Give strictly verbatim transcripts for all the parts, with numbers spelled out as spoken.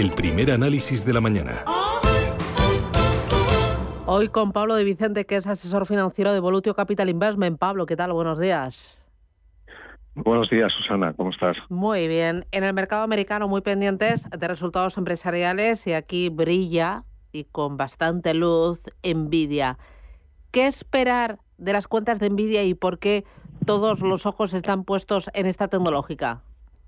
el primer análisis de la mañana. Hoy con Pablo de Vicente, que es asesor financiero de Volutio Capital Investment. Pablo, ¿qué tal? Buenos días. Buenos días, Susana, ¿cómo estás? Muy bien. En el mercado americano muy pendientes de resultados empresariales y aquí brilla y con bastante luz Nvidia. ¿Qué esperar de las cuentas de Nvidia y por qué todos los ojos están puestos en esta tecnológica?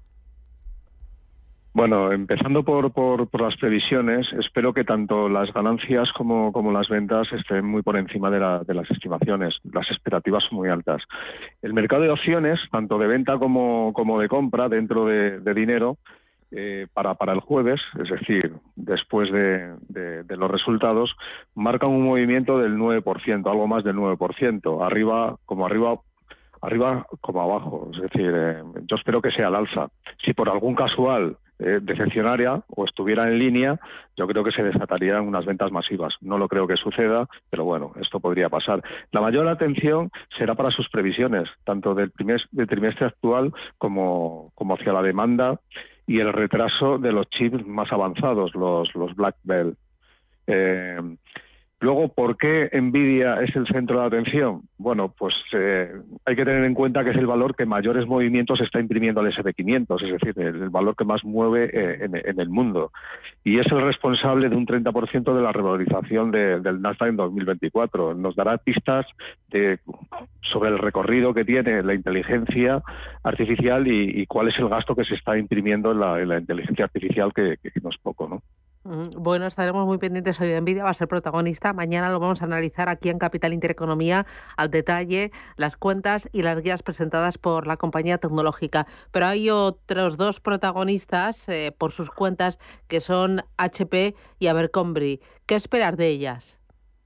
Bueno, empezando por, por, por las previsiones, espero que tanto las ganancias como, como las ventas estén muy por encima de, la, de las estimaciones. Las expectativas son muy altas. El mercado de opciones, tanto de venta como, como de compra dentro de, de dinero, eh, para, para el jueves, es decir, después de, de, de los resultados, marcan un movimiento del nueve por ciento, algo más del nueve por ciento, arriba como arriba, arriba como abajo. Es decir, eh, yo espero que sea al alza. Si por algún casual Eh, decepcionaria o estuviera en línea, yo creo que se desatarían unas ventas masivas. No lo creo que suceda, pero bueno, esto podría pasar. La mayor atención será para sus previsiones, tanto del, primer, del trimestre actual como, como hacia la demanda y el retraso de los chips más avanzados, los, los Black Belt. Eh, Luego, ¿por qué Nvidia es el centro de atención? Bueno, pues eh, hay que tener en cuenta que es el valor que mayores movimientos está imprimiendo al ese and pe quinientos, es decir, el, el valor que más mueve eh, en, en el mundo. Y es el responsable de un treinta por ciento de la revalorización de, del Nasdaq en dos mil veinticuatro. Nos dará pistas de, sobre el recorrido que tiene la inteligencia artificial y, y cuál es el gasto que se está imprimiendo en la, en la inteligencia artificial, que, que no es poco, ¿no? Bueno, estaremos muy pendientes hoy de Nvidia, va a ser protagonista. Mañana lo vamos a analizar aquí en Capital Intereconomía al detalle, las cuentas y las guías presentadas por la compañía tecnológica. Pero hay otros dos protagonistas eh, por sus cuentas, que son hache pe y Abercrombie. ¿Qué esperar de ellas?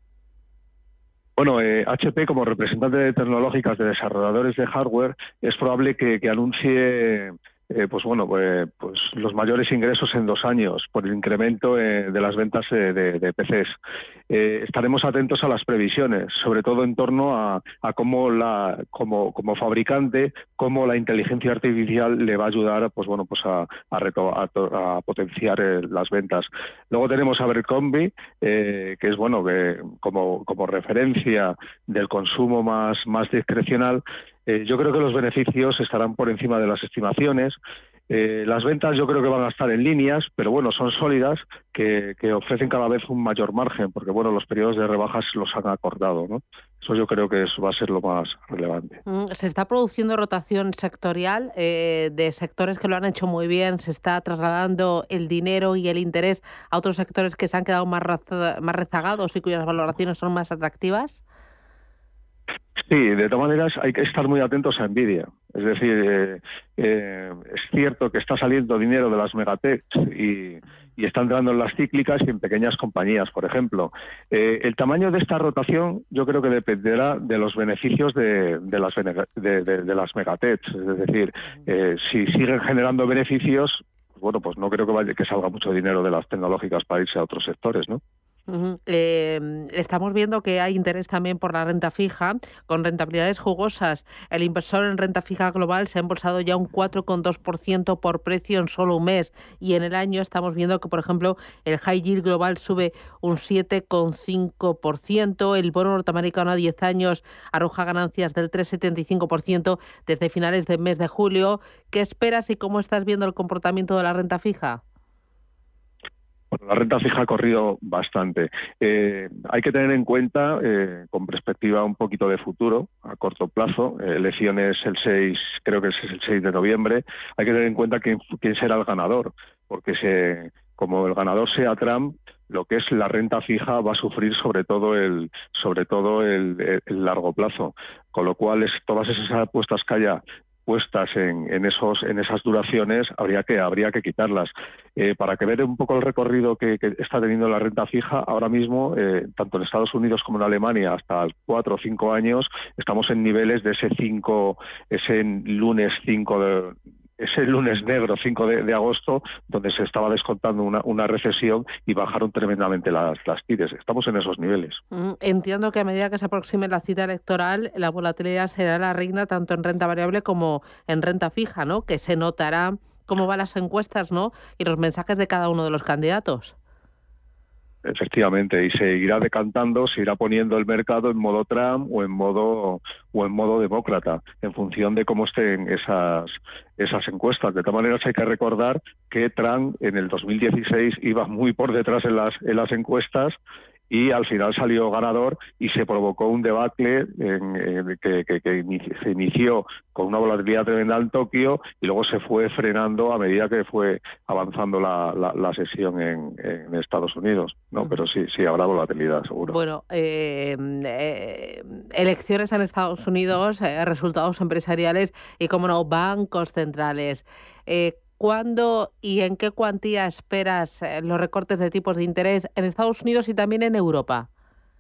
Bueno, eh, hache pe como representante de tecnológicas de desarrolladores de hardware es probable que, que anuncie Eh, pues bueno, pues, pues los mayores ingresos en dos años por el incremento eh, de las ventas eh, de, de pe ces. Eh, estaremos atentos a las previsiones, sobre todo en torno a, a cómo la, como, como fabricante, cómo la inteligencia artificial le va a ayudar, pues bueno, pues a, a, reto, a, a potenciar eh, las ventas. Luego tenemos a Abercrombie, eh, que es bueno, que como, como referencia del consumo más, más discrecional. Eh, yo creo que los beneficios estarán por encima de las estimaciones. Eh, las ventas yo creo que van a estar en líneas, pero bueno, son sólidas, que, que ofrecen cada vez un mayor margen, porque bueno, los periodos de rebajas los han acordado, ¿no? Eso yo creo que eso va a ser lo más relevante. Se está produciendo rotación sectorial eh, de sectores que lo han hecho muy bien, se está trasladando el dinero y el interés a otros sectores que se han quedado más, reza, más rezagados y cuyas valoraciones son más atractivas. Sí, de todas maneras hay que estar muy atentos a Nvidia. Es decir, eh, eh, es cierto que está saliendo dinero de las megatechs y, y está entrando en las cíclicas y en pequeñas compañías, por ejemplo. Eh, el tamaño de esta rotación yo creo que dependerá de los beneficios de, de, las, de, de, de las megatechs. Es decir, eh, si siguen generando beneficios, pues bueno, pues no creo que, vaya, que salga mucho dinero de las tecnológicas para irse a otros sectores, ¿no? Uh-huh. Eh, estamos viendo que hay interés también por la renta fija, con rentabilidades jugosas. El inversor en renta fija global se ha embolsado ya un cuatro coma dos por ciento por precio en solo un mes. Y en el año estamos viendo que, por ejemplo, el high yield global sube un siete coma cinco por ciento. El bono norteamericano a diez años arroja ganancias del tres coma setenta y cinco por ciento desde finales del mes de julio. ¿Qué esperas y cómo estás viendo el comportamiento de la renta fija? Bueno, la renta fija ha corrido bastante. Eh, hay que tener en cuenta, eh, con perspectiva un poquito de futuro, a corto plazo, eh, elecciones el seis, creo que es el seis de noviembre, hay que tener en cuenta quién, quién será el ganador, porque se, como el ganador sea Trump, lo que es la renta fija va a sufrir sobre todo el, sobre todo el, el largo plazo, con lo cual es, todas esas apuestas que haya puestas en, en esos en esas duraciones habría que habría que quitarlas. Eh, para que vean un poco el recorrido que, que está teniendo la renta fija, ahora mismo, eh, tanto en Estados Unidos como en Alemania, hasta cuatro o cinco años, estamos en niveles de ese cinco, ese lunes cinco de ese lunes negro cinco de, de agosto, donde se estaba descontando una, una recesión y bajaron tremendamente las, las tires. Estamos en esos niveles. Entiendo que a medida que se aproxime la cita electoral, la volatilidad será la reina tanto en renta variable como en renta fija, ¿no? Que se notará cómo van las encuestas, ¿no? Y los mensajes de cada uno de los candidatos. Efectivamente, y se irá decantando, se irá poniendo el mercado en modo Trump o en modo o en modo demócrata, en función de cómo estén esas esas encuestas. De todas maneras, hay que recordar que Trump en el dos mil dieciséis iba muy por detrás en las en las encuestas y al final salió ganador y se provocó un debacle en, en, que, que, que inici- se inició con una volatilidad tremenda en Tokio y luego se fue frenando a medida que fue avanzando la, la, la sesión en, en Estados Unidos, ¿no? Uh-huh. Pero sí, sí habrá volatilidad, seguro. Bueno, eh, eh, elecciones en Estados Unidos, eh, resultados empresariales y, como no, bancos centrales. Eh, ¿Cuándo y en qué cuantía esperas los recortes de tipos de interés en Estados Unidos y también en Europa?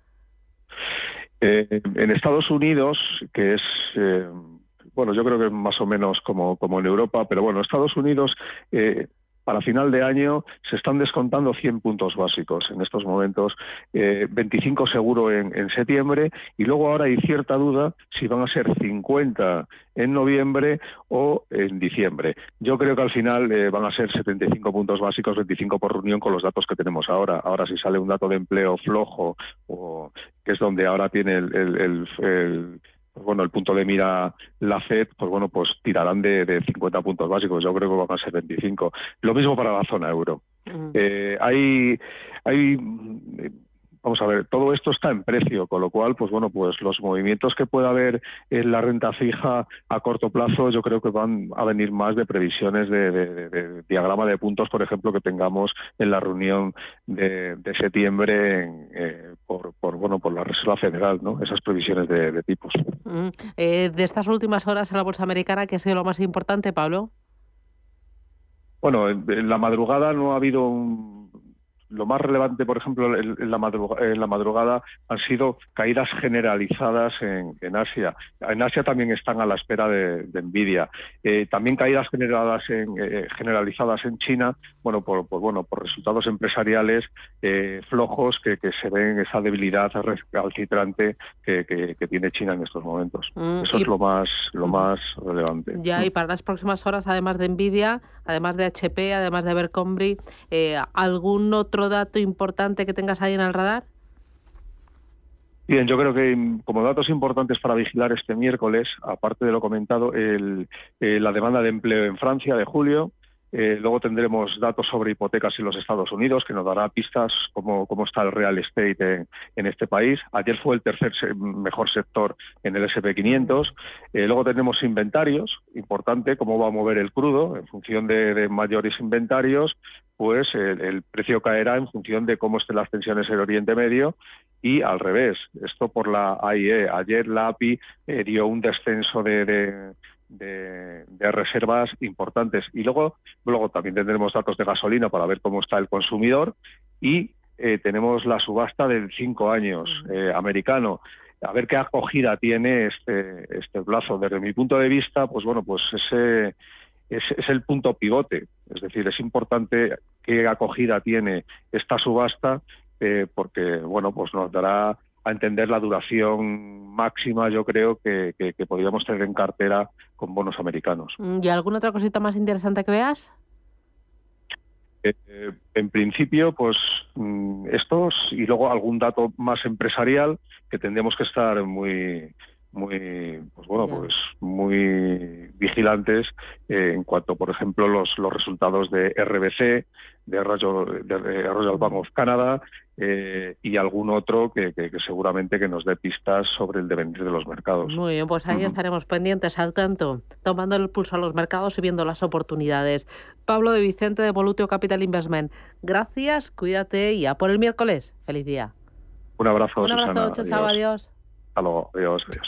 Eh, en Estados Unidos, que es, eh, bueno, yo creo que más o menos como, como en Europa, pero bueno, Estados Unidos... Eh, Para final de año se están descontando cien puntos básicos en estos momentos, eh, veinticinco seguro en, en septiembre, y luego ahora hay cierta duda si van a ser cincuenta en noviembre o en diciembre. Yo creo que al final eh, van a ser setenta y cinco puntos básicos, veinticinco por reunión con los datos que tenemos ahora. Ahora si sale un dato de empleo flojo, o que es donde ahora tiene el... el, el, el Pues bueno, el punto de mira la Fed, pues bueno, pues tirarán de, de cincuenta puntos básicos. Yo creo que van a ser veinticinco. Lo mismo para la zona euro. Uh-huh. Eh, hay, hay, vamos a ver, todo esto está en precio, con lo cual, pues bueno, pues los movimientos que pueda haber en la renta fija a corto plazo, yo creo que van a venir más de previsiones de, de, de, de diagrama de puntos, por ejemplo, que tengamos en la reunión de, de septiembre en, eh, por, por bueno por la Reserva Federal, ¿no? Esas previsiones de, de tipos. Mm, eh, de estas últimas horas en la bolsa americana, ¿qué ha sido lo más importante, Pablo? Bueno, en, en la madrugada no ha habido un... Lo más relevante, por ejemplo, en la, madrugada, en la madrugada han sido caídas generalizadas en, en Asia. En Asia también están a la espera de, de Nvidia. Eh, también caídas generadas en, eh, generalizadas en China, bueno, por, por bueno, por resultados empresariales eh, flojos que, que se ven esa debilidad recalcitrante que, que, que tiene China en estos momentos. Mm, Eso y... es lo más, lo mm. más relevante. Ya, y para las próximas horas, además de Nvidia, además de H P, además de Abercrombie, eh, ¿algún otro ¿Otro dato importante que tengas ahí en el radar? Bien, yo creo que como datos importantes para vigilar este miércoles, aparte de lo comentado, el, eh, la demanda de empleo en Francia de julio. Eh, luego tendremos datos sobre hipotecas en los Estados Unidos, que nos dará pistas cómo, cómo está el real estate en, en este país. Ayer fue el tercer se mejor sector en el ese and pe quinientos. Eh, luego tenemos inventarios, importante, cómo va a mover el crudo. En función de, de mayores inventarios, pues el, el precio caerá en función de cómo estén las tensiones en Oriente Medio. Y al revés, esto por la A I E. Ayer la A P I eh, dio un descenso de... de De, de reservas importantes. Y luego, luego también tendremos datos de gasolina para ver cómo está el consumidor y eh, tenemos la subasta del cinco años eh, americano. A ver qué acogida tiene este, este plazo. Desde mi punto de vista, pues bueno, pues ese es, es el punto pivote. Es decir, es importante qué acogida tiene esta subasta eh, porque, bueno, pues nos dará a entender la duración máxima, yo creo, que, que, que podríamos tener en cartera con bonos americanos. ¿Y alguna otra cosita más interesante que veas? Eh, en principio, pues estos y luego algún dato más empresarial que tendremos que estar muy muy pues bueno yeah. pues muy vigilantes eh, en cuanto, por ejemplo, los los resultados de R B C, de Royal, de Royal Bank of Canada eh, y algún otro que, que, que seguramente que nos dé pistas sobre el devenir de los mercados. Muy bien, pues ahí uh-huh. estaremos pendientes al tanto, tomando el pulso a los mercados y viendo las oportunidades. Pablo de Vicente de Volutio Capital Investment, gracias, cuídate y a por el miércoles. Feliz día. Un abrazo, Un abrazo, Susana. chao, adiós. Hasta luego, adiós, adiós.